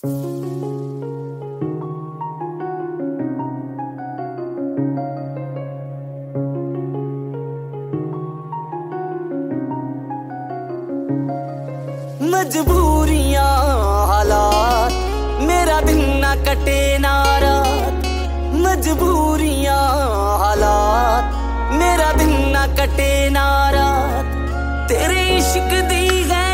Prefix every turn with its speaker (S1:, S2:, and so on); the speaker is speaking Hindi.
S1: मजबूरियां हालात, मेरा दिन ना कटे ना रात। मजबूरियां हालात, मेरा दिन ना कटे ना रात। तेरे इश्क दी है